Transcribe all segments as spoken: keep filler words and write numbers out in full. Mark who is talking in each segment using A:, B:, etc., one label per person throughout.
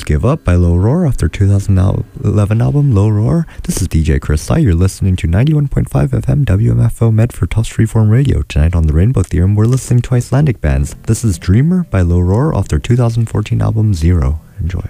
A: was Give Up by Low Roar off their two thousand eleven album Low Roar. This is D J Chris Sai. You're listening to ninety-one point five F M W M F O Medford Tufts Freeform Radio. Tonight on the Rainbow Theorem, we're listening to Icelandic bands. This is Dreamer by Low Roar off their two thousand fourteen album Zero. Enjoy.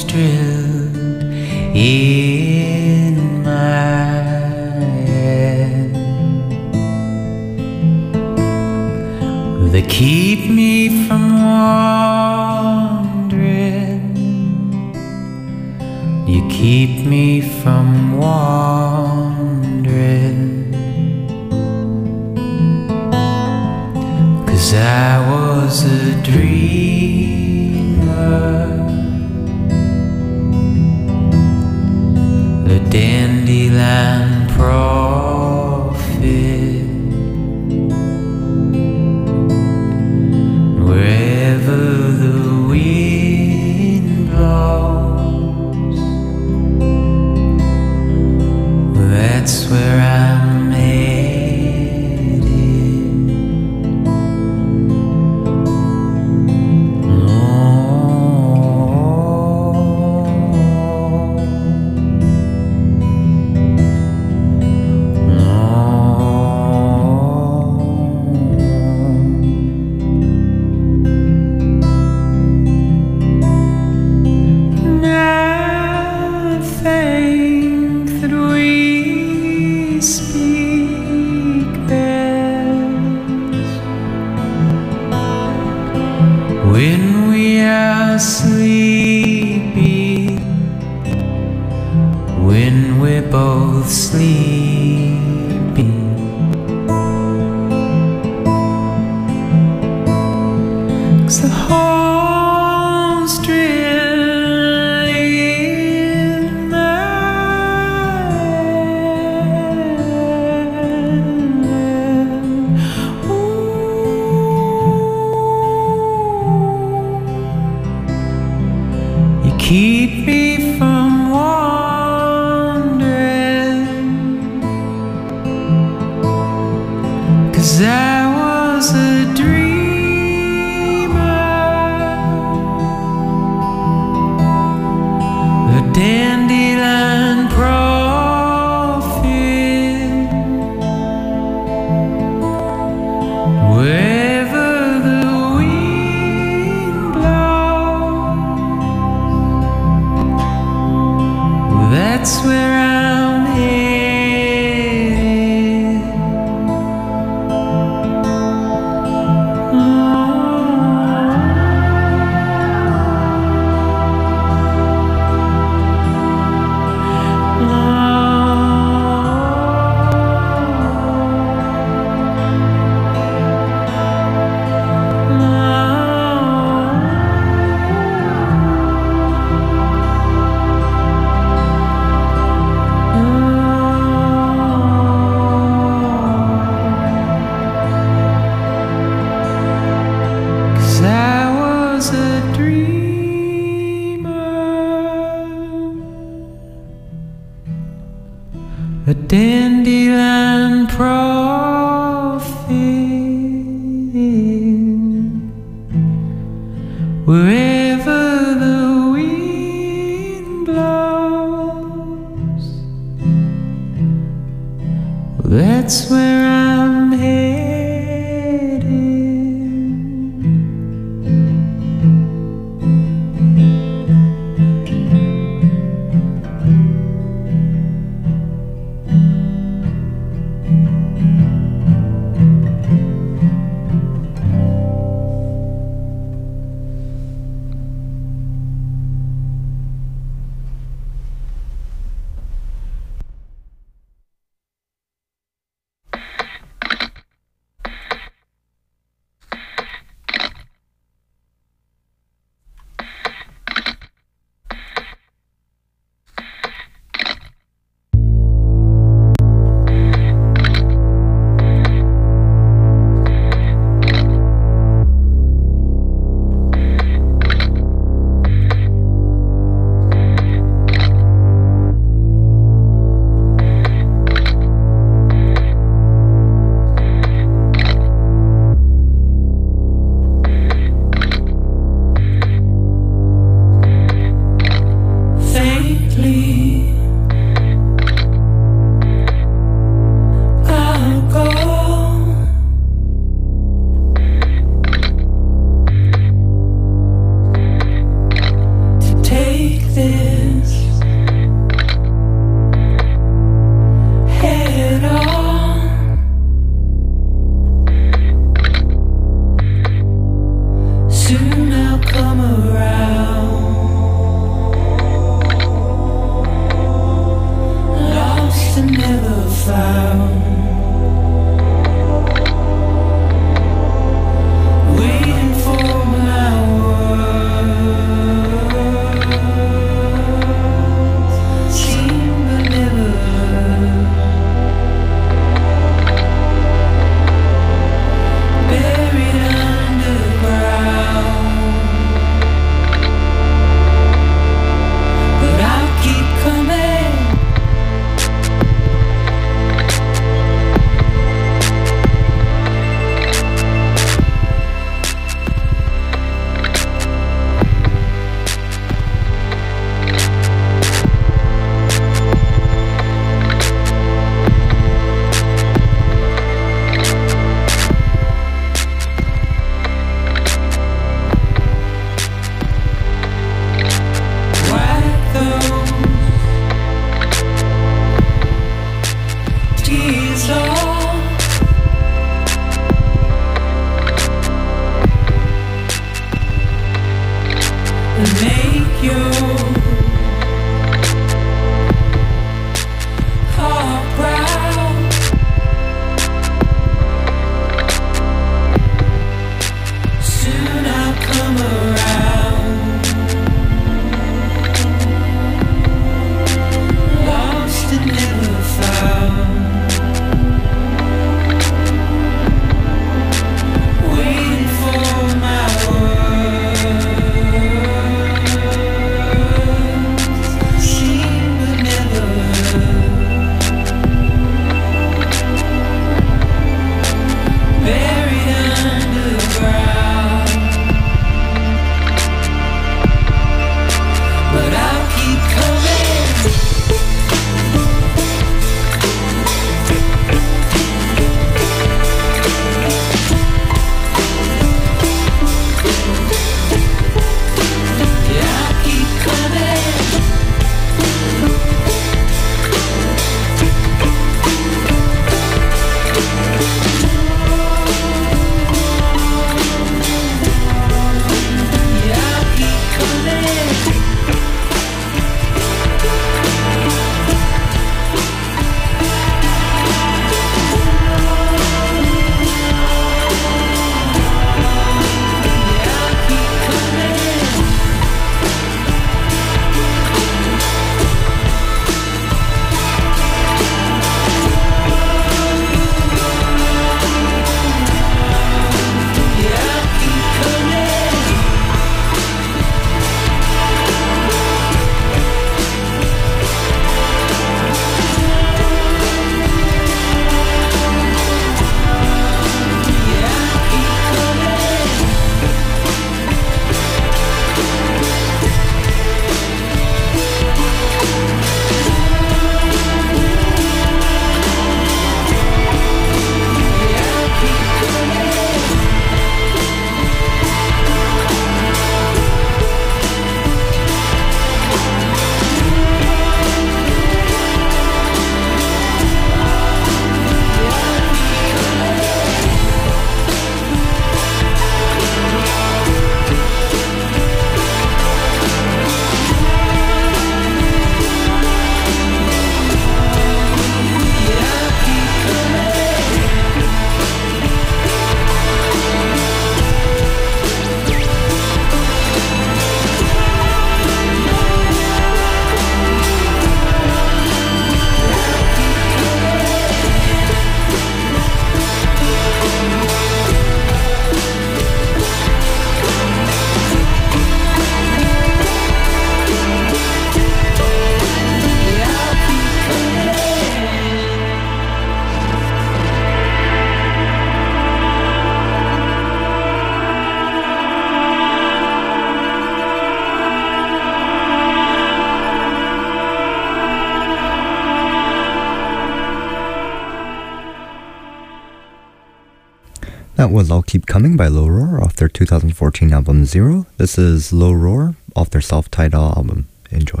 A: That was I'll Keep Coming by Low Roar off their two thousand fourteen album Zero. This is Low Roar off their self-titled album. Enjoy.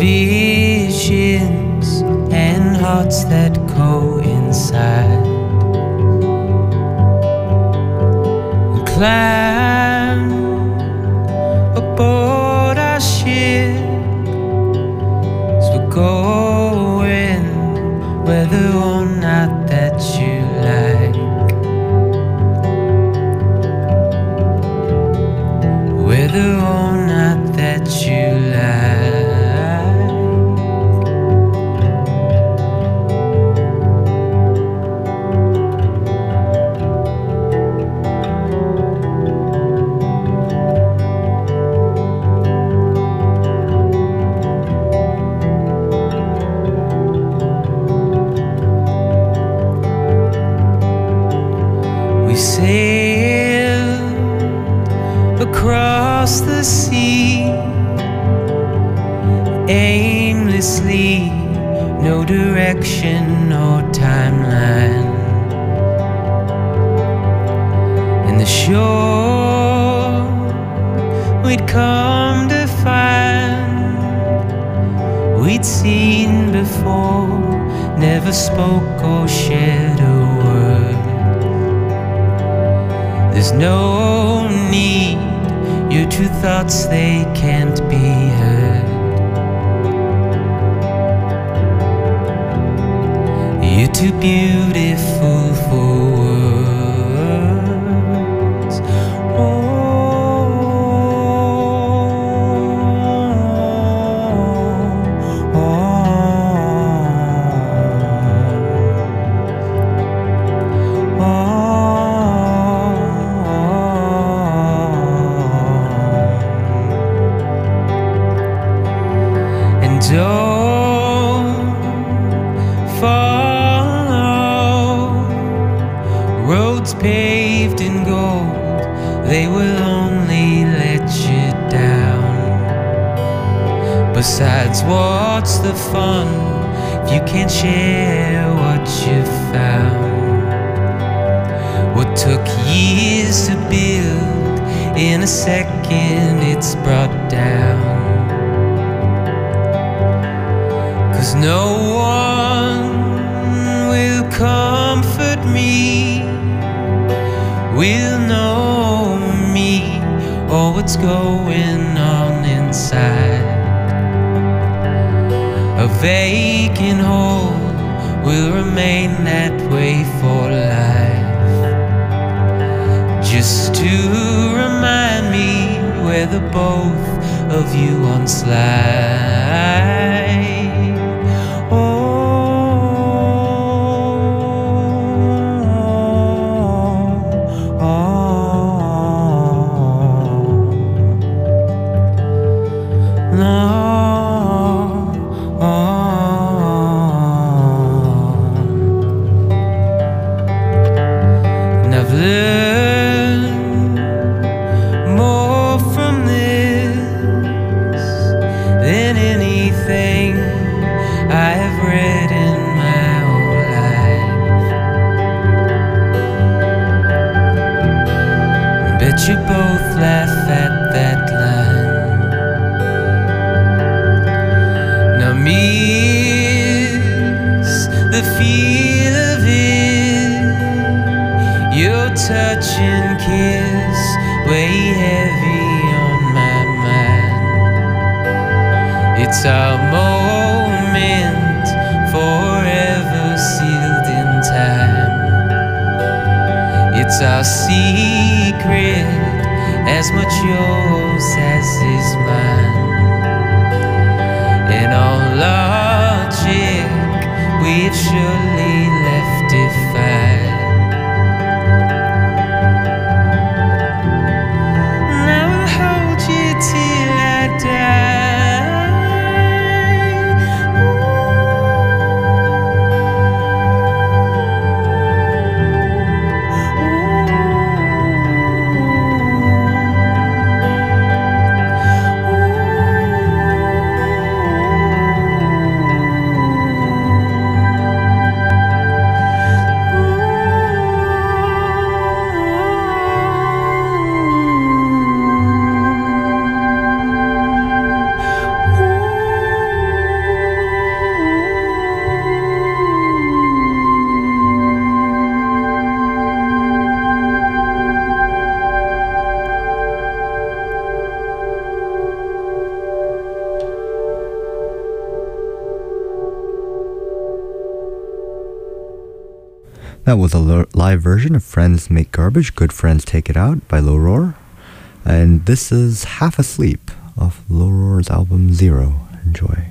B: visions and hearts that coincide. Climb aboard our ship as we're going, whether or not that you like, whether or not that you like. Sailed across the sea aimlessly, no direction or timeline, and the shore we'd come to find we'd seen before, never spoke or shared a word. There's no need, your true thoughts, they can't be heard. You're too beautiful for words. Oh, oh, oh, oh. Don't follow roads paved in gold, they will only let you down. Besides, what's the fun if you can't share what you found? What took years to build, in a second it's brought down. 'Cause no one will comfort me, will know me or what's going on inside. A vacant hole will remain that way for life, just to remind me where the both of you once lie. You both laugh at that line. Now miss the feel of it, your touch and kiss weigh heavy on my mind. It's our moment, forever sealed in time. It's our secret, as much yours as is mine. In all logic, we've surely left defied. Now I'll hold you till I die.
A: That was a lo- live version of Friends Make Garbage, Good Friends Take It Out by Low Roar. And this is Half Asleep off Low Roar's album Zero. Enjoy.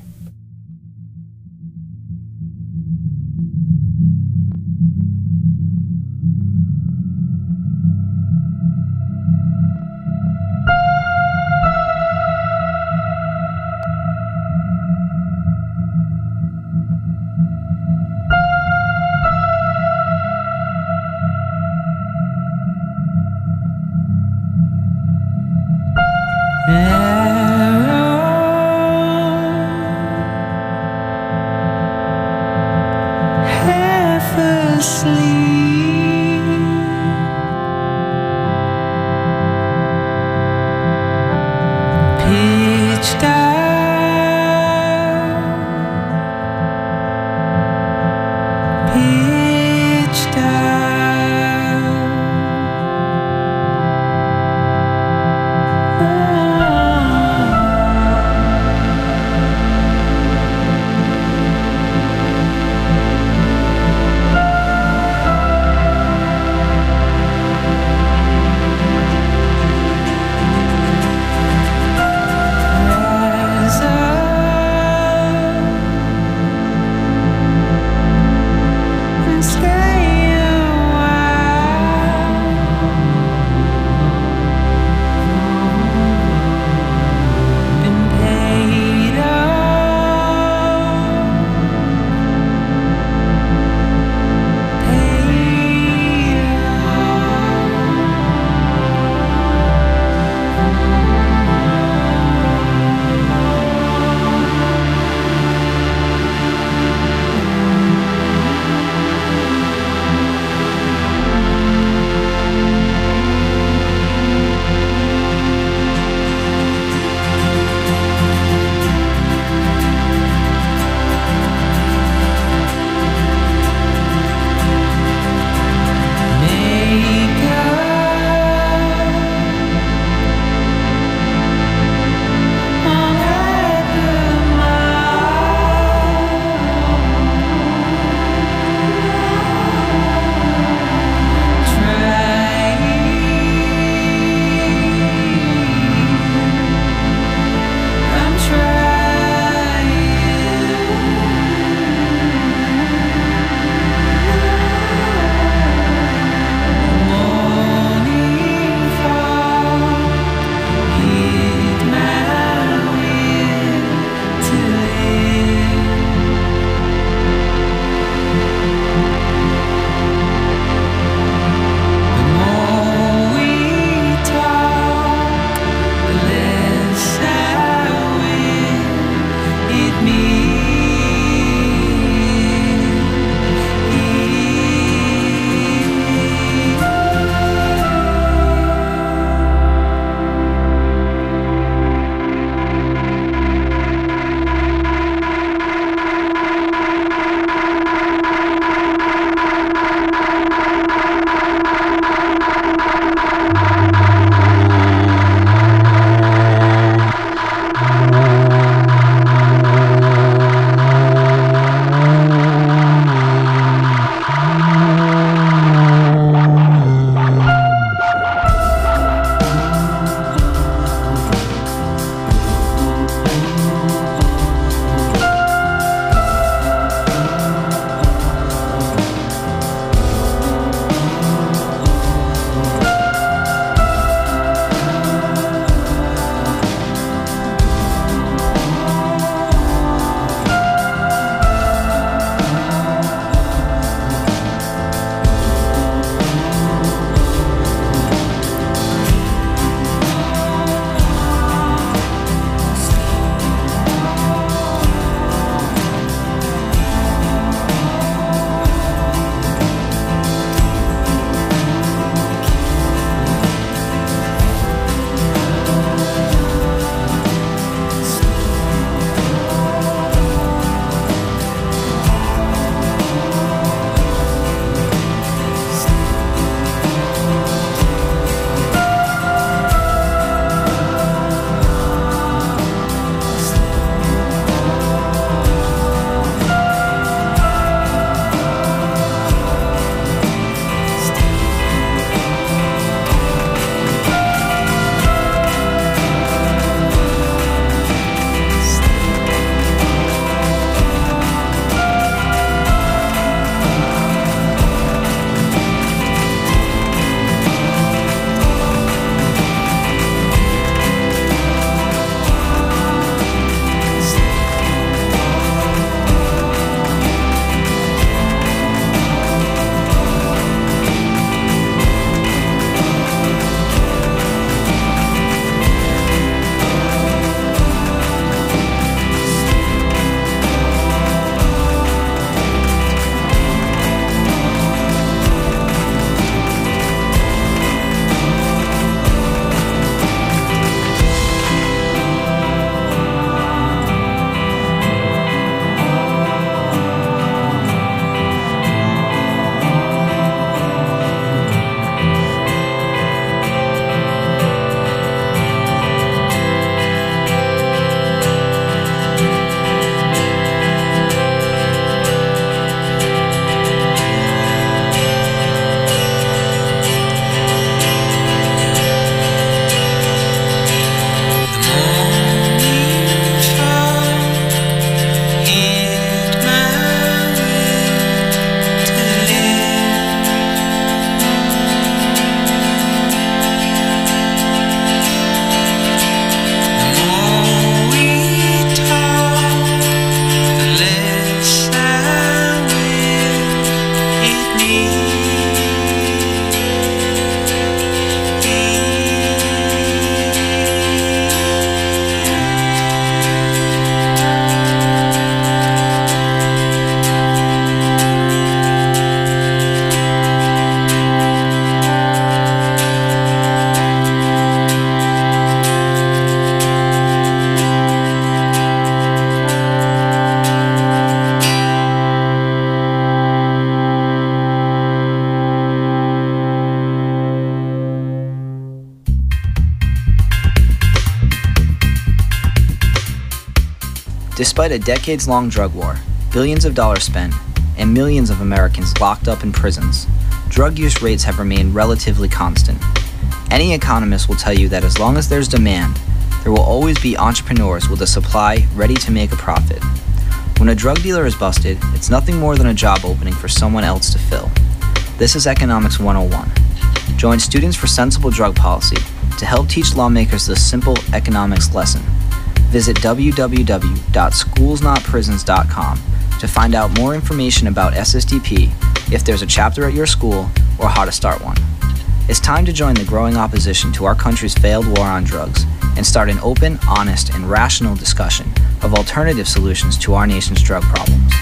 C: Despite a decades-long drug war, billions of dollars spent, and millions of Americans locked up in prisons, drug use rates have remained relatively constant. Any economist will tell you that as long as there's demand, there will always be entrepreneurs with a supply ready to make a profit. When a drug dealer is busted, it's nothing more than a job opening for someone else to fill. This is Economics one oh one. Join Students for Sensible Drug Policy to help teach lawmakers this simple economics lesson. Visit w w w dot schools not prisons dot com to find out more information about S S D P, if there's a chapter at your school, or how to start one. It's time to join the growing opposition to our country's failed war on drugs and start an open, honest, and rational discussion of alternative solutions to our nation's drug problems.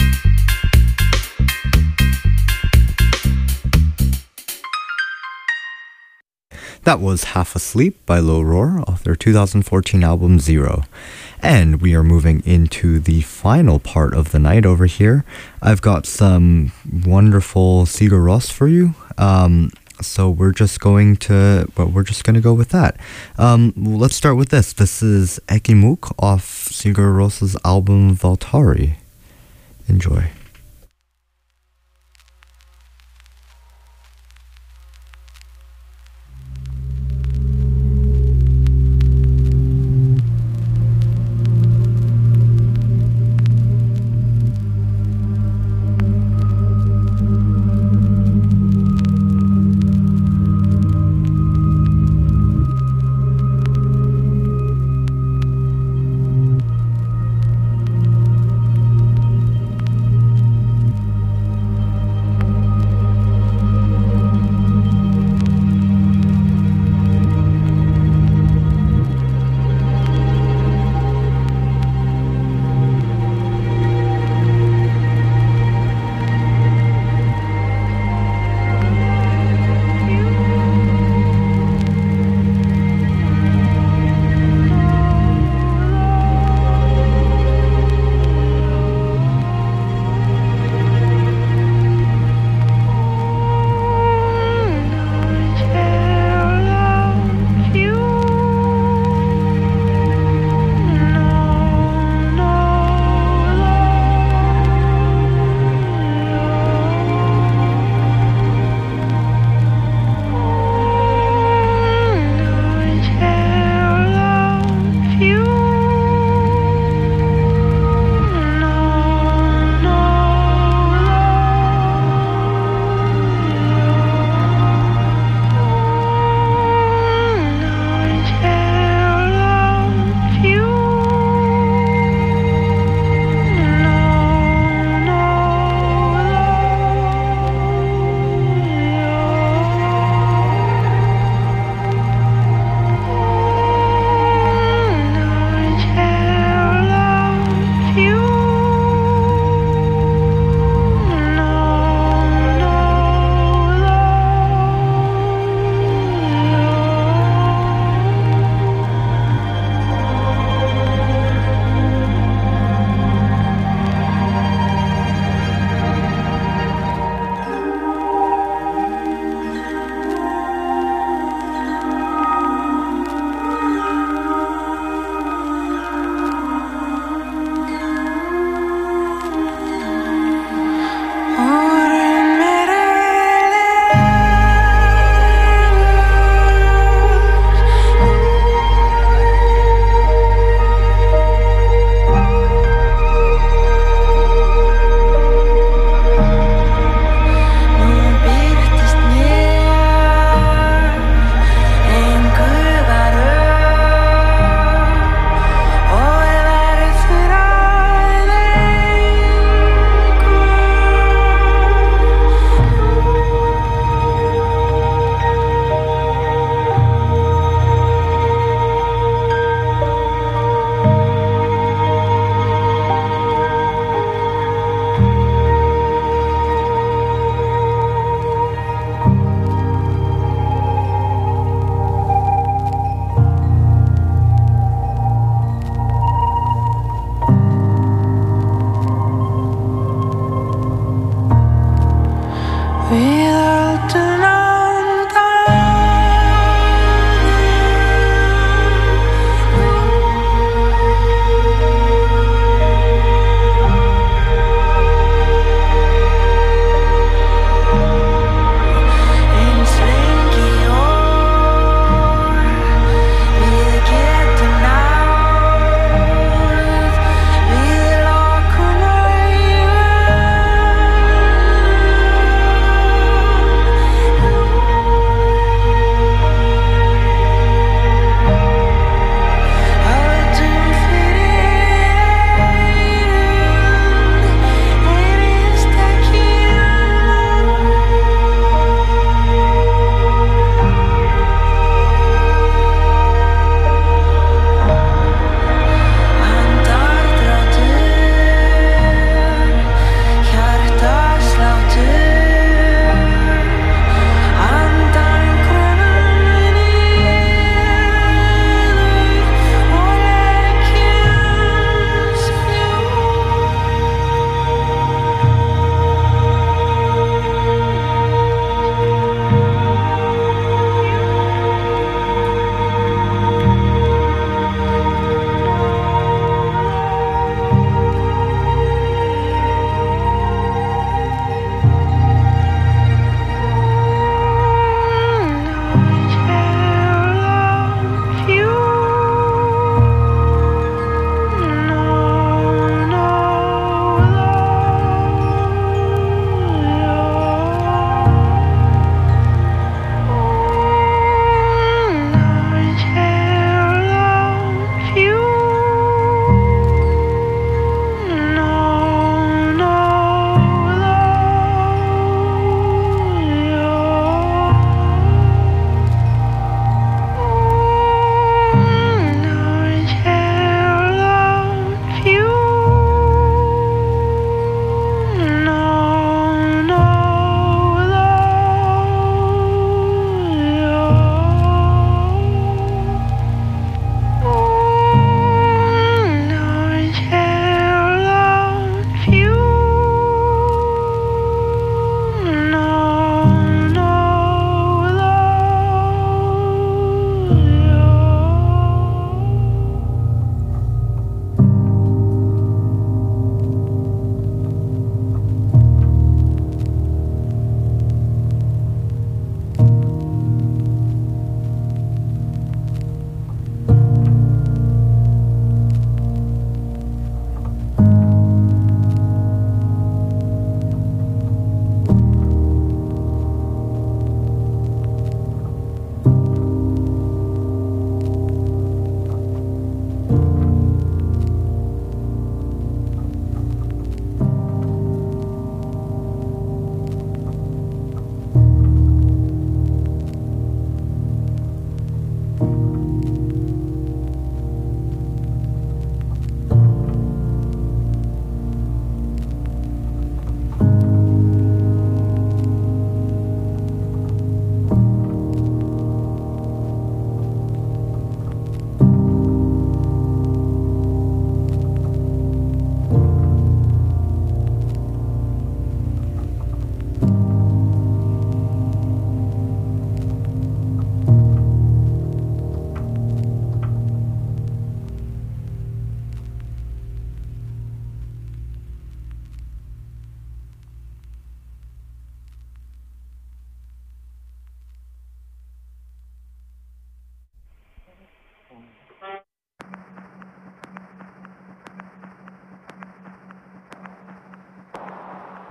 A: That was Half Asleep by Low Roar off their two thousand fourteen album Zero. And we are moving into the final part of the night over here. I've got some wonderful Sigur Rós for you. Um, so we're just going to, but we're just going to go with that. Um, let's start with this. This is Ekki Múk off Sigur Rós's album Valtari. Enjoy.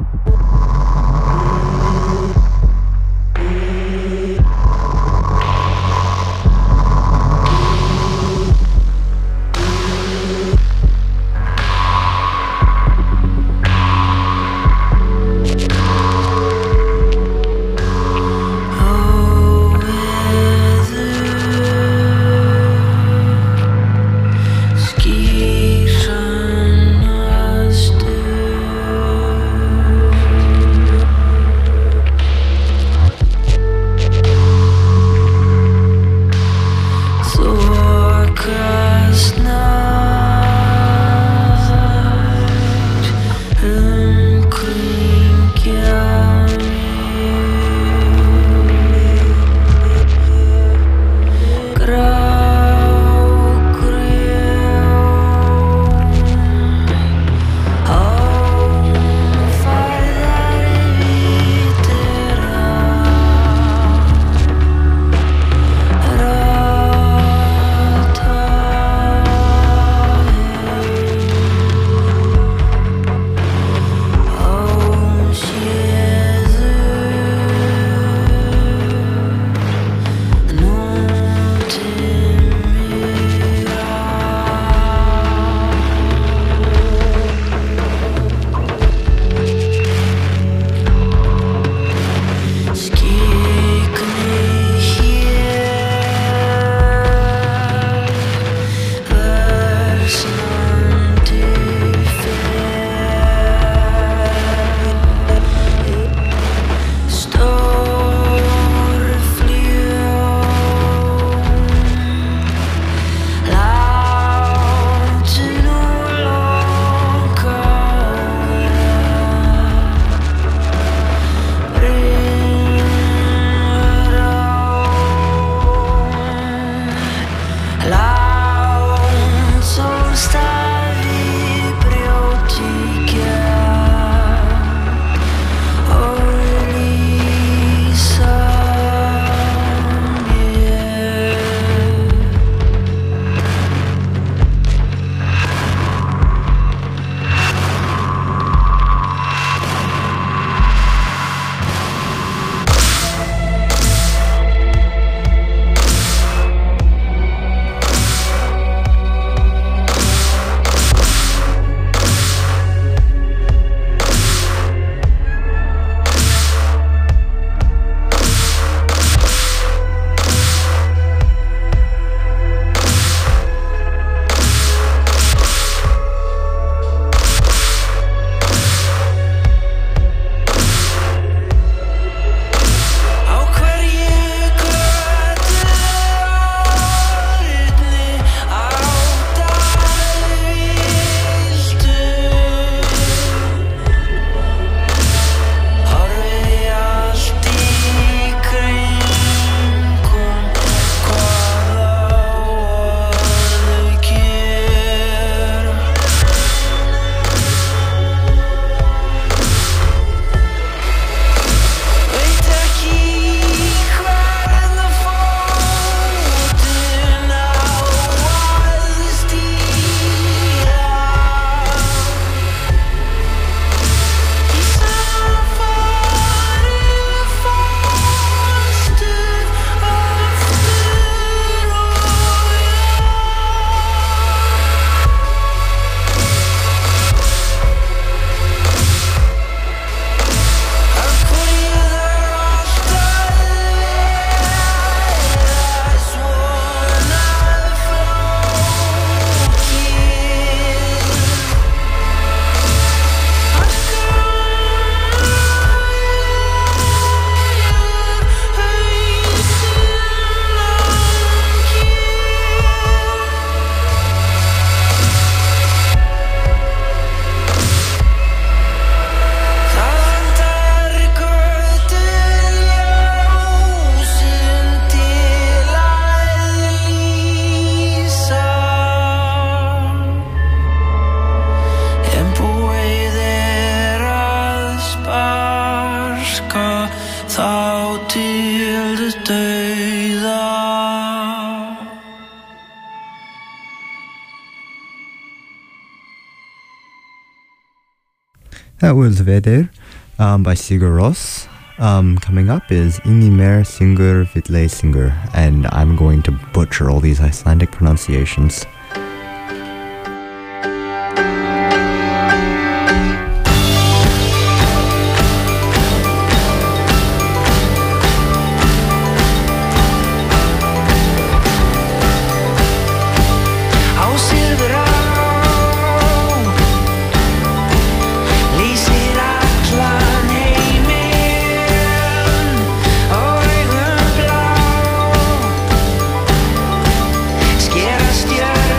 A: That was Vedder um, by Sigur Rós. Um, coming up is Inni mer syngur vill syngur, and I'm going to butcher all these Icelandic pronunciations.
B: Stjörnur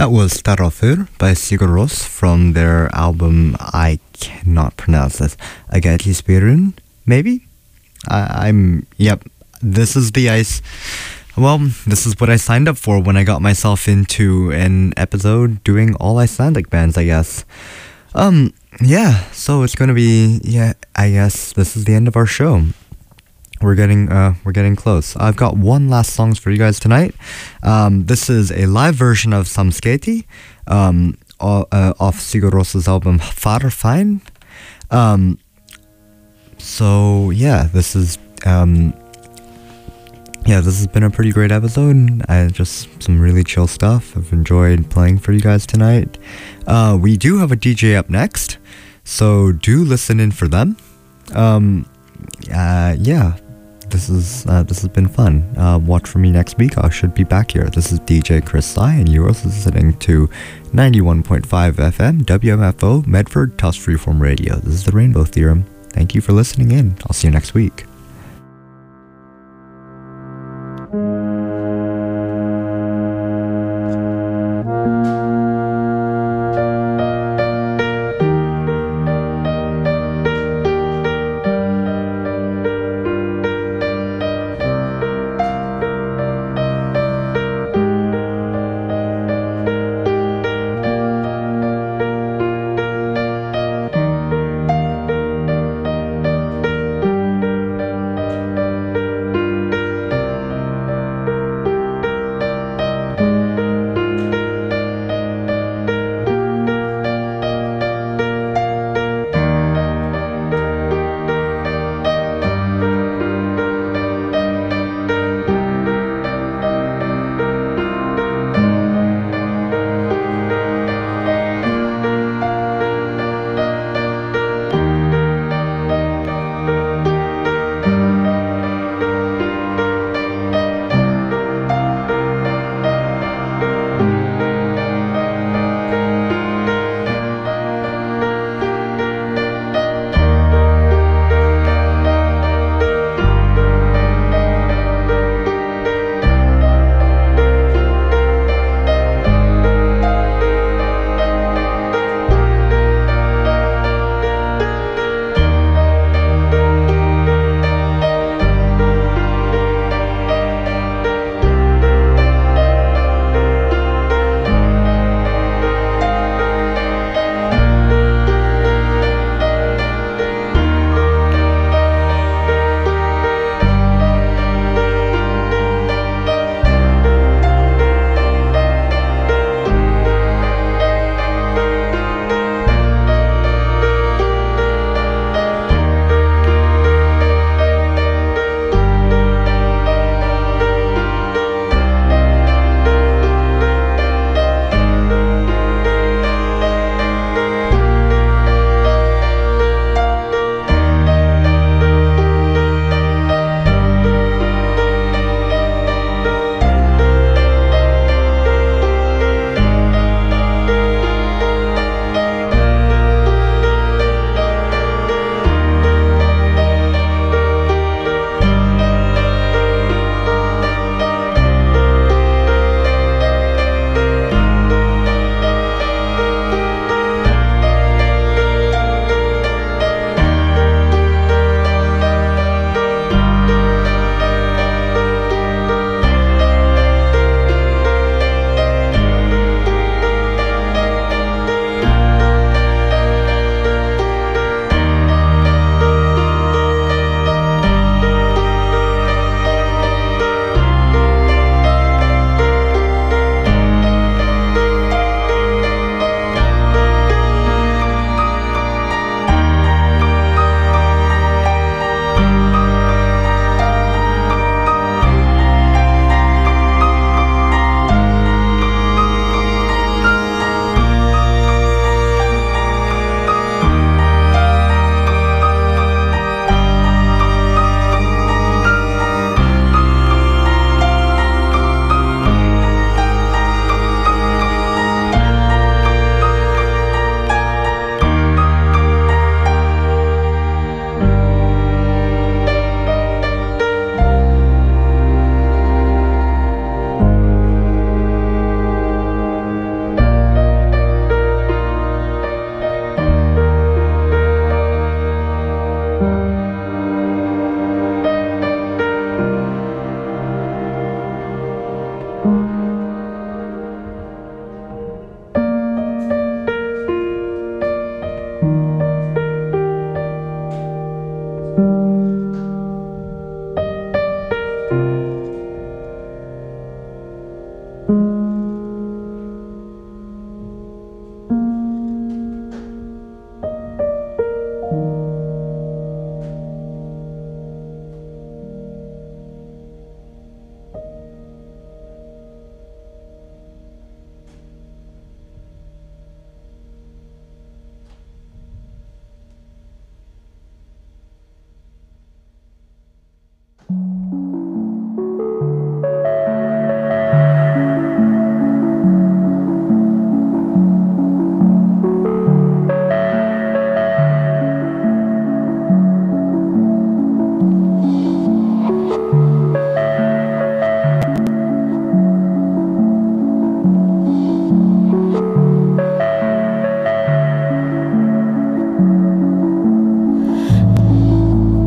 A: That was Tarafur by Sigur Rós from their album, I cannot pronounce this, Agatisperun, maybe? I, I'm, yep, this is the ice, well, this is what I signed up for when I got myself into an episode doing all Icelandic bands, I guess. Um, yeah, so it's gonna be, yeah, I guess this is the end of our show. We're getting uh we're getting close. I've got one last song for you guys tonight. Um, this is a live version of Samsketi, um, uh, off Sigur Rós's album Farfine. Um, so yeah, this is um, yeah, this has been a pretty great episode. I just some really chill stuff. I've enjoyed playing for you guys tonight. Uh, we do have a D J up next, so do listen in for them. Um, uh, yeah. This is uh, this has been fun. Uh, watch for me next week. I should be back here. This is D J Chris Sai, and you're listening to ninety-one point five F M W M F O Medford Tufts Freeform Radio. This is the Rainbow Theorem. Thank you for listening in. I'll see you next week.